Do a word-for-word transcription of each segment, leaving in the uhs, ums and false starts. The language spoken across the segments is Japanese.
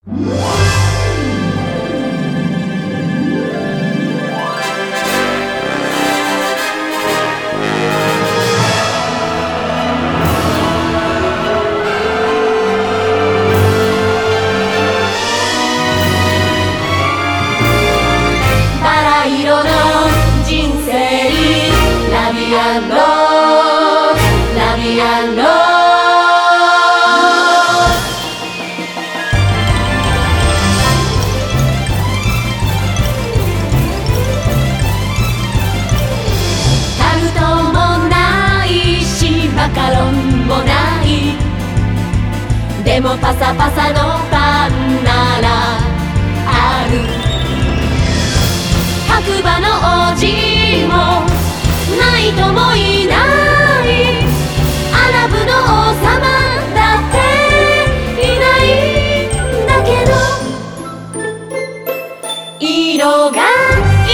バラ色の人生、ラビアンロー、ラビアンロー。タルトもないしマカロンもない、でもパサパサのパンならある。白馬の王子もナイトもいない、アラブの王様だっていないんだけど、色がい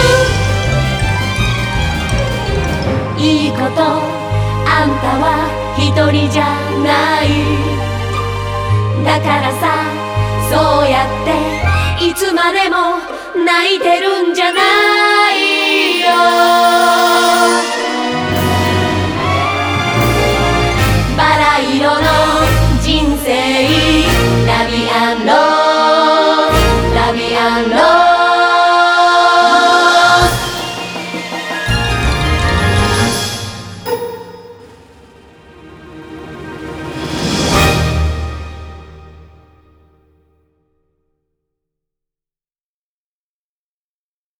る。いいこと、あんたは一人じゃない。だからさ、そうやっていつまでも泣いてるんじゃないよ。